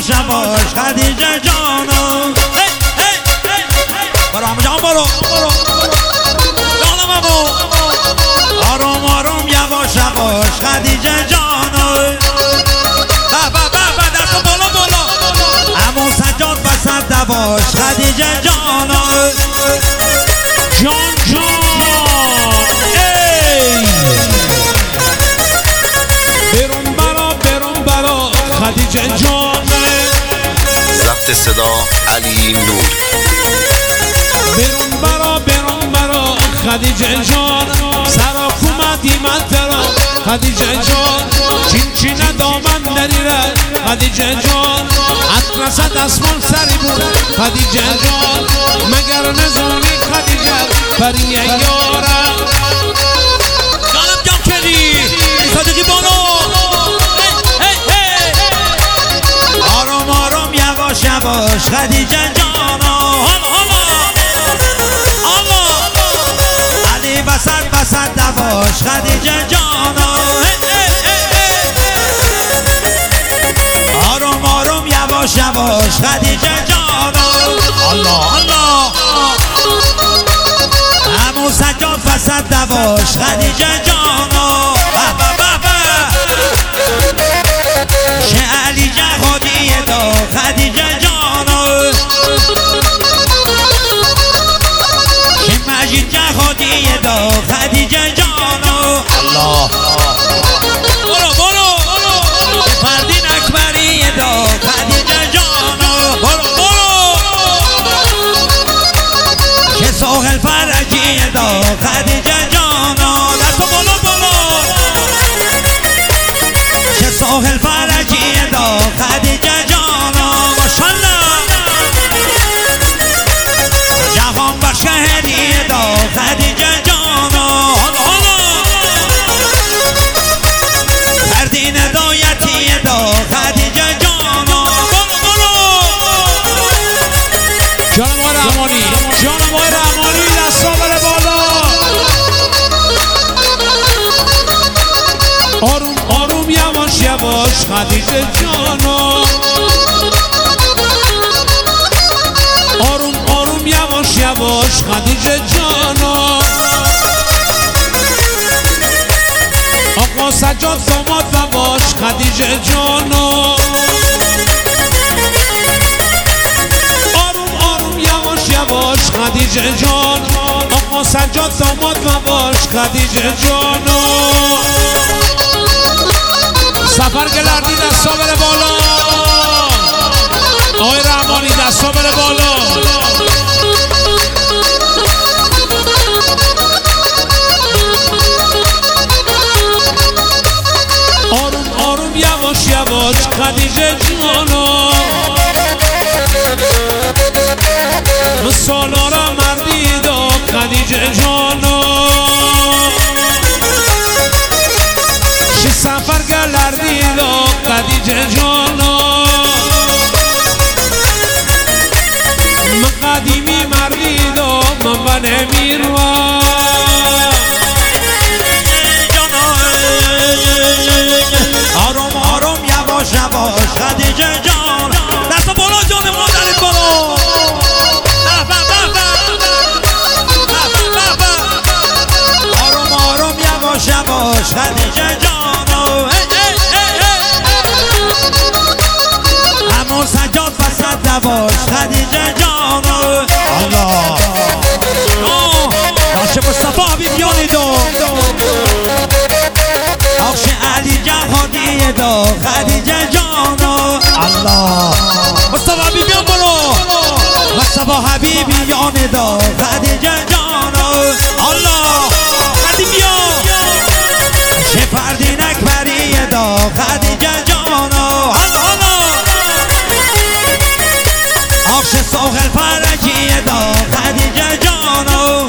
یواش یواش خدیجه جانو برام جان برو جانم ابو آروم آروم یواش یواش خدیجه جانو بابا دست بالا بالا عمو سجاد وسط دواش خدیجه جانو جان جان ای برون برا خدیجه جان ضبط صدا علی نور برون برا خدیجه جان سرا کومدی من ترا خدیجه جان چین دامن نریره خدیجه جان اطلس دستمال سری بود خدیجه جان مگر نزونی خدیجه بری یارم جانم جان کلی صدقی بانو آروم آروم یواش یواش خدیجه جانو علی وسط دواش خدیجه جانو آروم آروم یواش یواش خدیجه جانو الله عمو سجاد وسط دواش خدیجه جانو شه علی جهادی دا خدیجه جانو شه مجید جهادی دا خدیجه جانو الله برو فردین اکبری دا خدیجه جانو برو شه ساحل فرجی دا خدیجه جانو دست بالا شه ساحل فرجی دا خدیجه جانو ماشالله جهان بخش هدیه دا خدیجه جانو فردین هدایتی دا خدیجه جانو جانم آقای رحمانی دستا بره بالا آروم یواش خدیجه جانو آروم یواش خدیجه جانو آقا سجاد داماد نباش خدیجه جانو آروم یواش خدیجه جان آقا سجاد داماد نباش خدیجه جانو سفر گلردی دستا بره بالا آقای رحمانی دستا بره بالا آروم یواش خدیجه جانو سالارا مردی دا خدیجه جانو شی سفر گلردی دا خدیجه جانو من قدیمی مردی دا من نمیروم آروم یواش خدیجه جان دست بالا جان مادرت برو آروم یواش خدیجه جانو عمو سجاد وسط دواش خدیجه جانو الله باشه مصطفی حبیبیانی دو آخش علی جهادی دا خدیجه جانو الله مصطفی حبیبیان برو مصطفی حبیبیان دا خدیجه جانو الله خدیبیان شه فردین اکبری دا خدیجه جانو آخش ساحل فرجی دا خدیجه جانو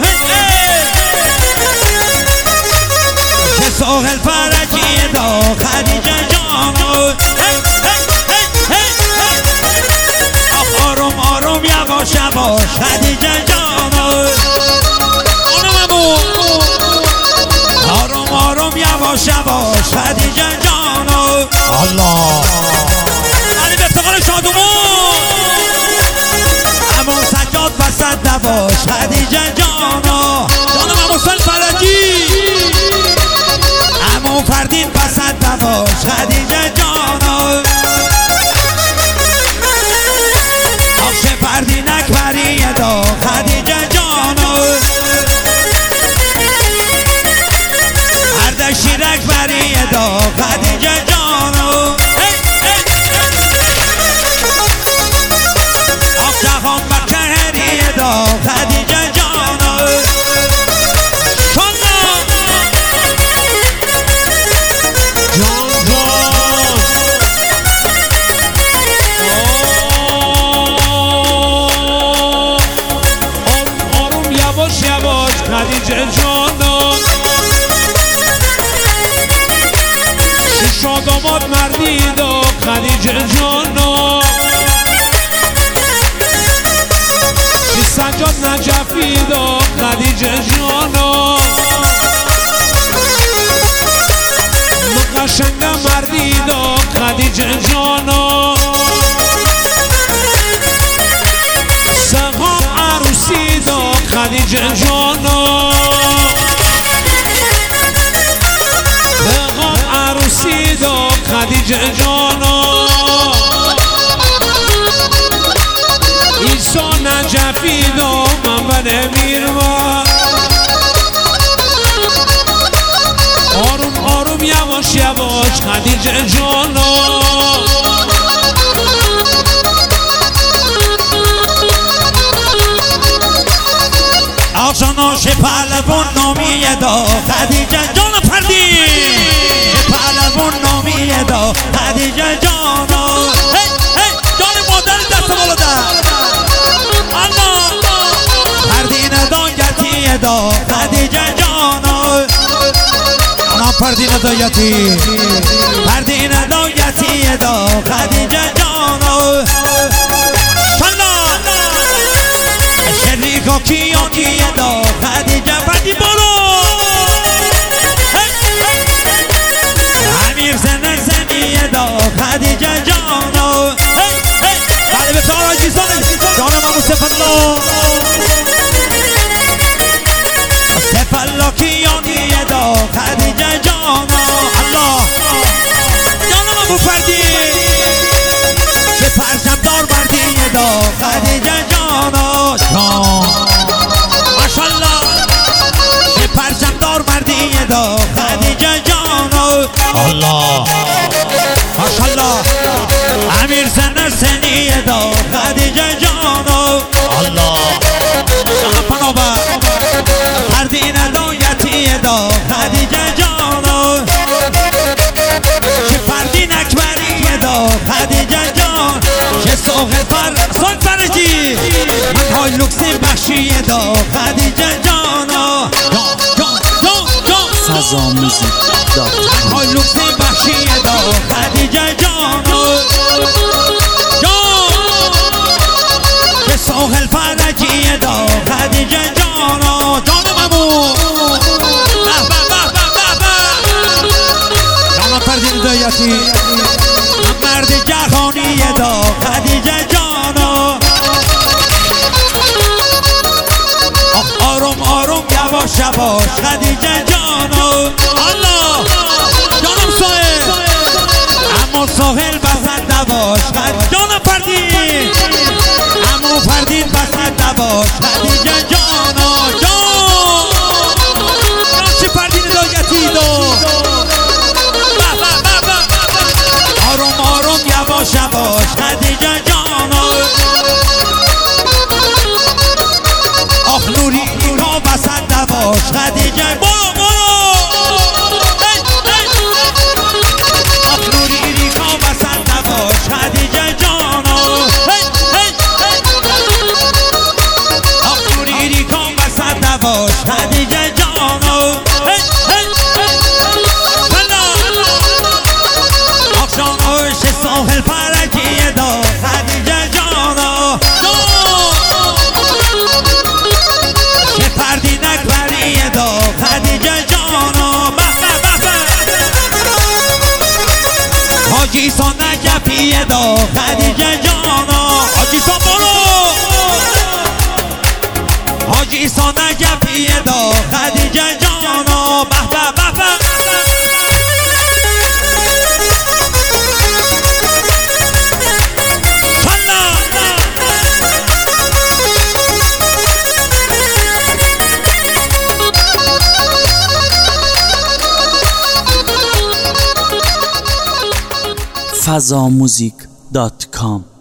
شه ساحل فرجی دا خدیجه جانو آروم یواش خدیجه جانو آروم یواش خدیجه جانو الله علی به افتخار شادو بسد نباش خدیجه جانا آخش پردین اکبری دا خدیجه جانا هردک شیرک بری دا خدیجه جانا آخ جهان بکهری دا خدیجه جانا خدیجه جانا شیشا داماد مردی دا خدیجه جانا شی سجاد نجفی دا خدیجه جانا من قشنگ مردی دا خدیجه جانا سهام عروسی دا خدیجه جانا سهام عروسی دا خدیجه جانا ایسا نجفی دا منبر میروا آروم آروم یواش یواش خدیجه جانا آشناش پهلوان نامی دا خدیجه جان فردی پهلوان نامی دا خدیجه جانا جان مادر دست بالا در فردین دایتی دا خدیجه جانا فردین دایتی فردین دایتی دا خدیجه جانا شریکا کیانی دا خدیجه فردی برو امیر زنر زنی دا خدیجه جانا بله به تارا جیزان جانم امو سفلا سفلا کیانی دا خدیجه جانا الله جانم امو فردی چه پرچم دار مردی دا خدیجه جانا ماشالله چه پرچم دار مردی دا خدیجه جانا الله ماشالله امیر زنر سنی دا خدیجه جانا الله شما پنابه فردین دایتی دا خدیجه جانا چه فردین اکبری دا خدیجه جان چه سوغل سال فرجی من های لکسی بخشی دا خدیجه جانا سزا موزیک من های لکسی بخشی دا خدیجه جانا چه سوغل فرجی دا خدیجه جانا جانم امو جانا فردین دایتی مرد جهانی دا خدیجه جانا آروم آروم یواش یواش خدیجه جانا الله جانم سوهل اما سوهل بسد نباش جانم فردین اما فردین بسد نباش خدیجه جانا چه فردین دایتی دا آروم آروم یواش یواش خدیجه جانا آخ نوری اینا بسد نباش خدیجه برو برو آخ نوری اینا بسد نباش خدیجه جانا آخ نوری اینا بسد نباش خدیجه جانا ساحل فرکی دا خدیجه جانا چه پردین اکبری دا خدیجه جانا حاجی سان نجفی دا خدیجه جانا حاجی سان برو حاجی سان نجفی دا خدیجه جانا fazamuzik.com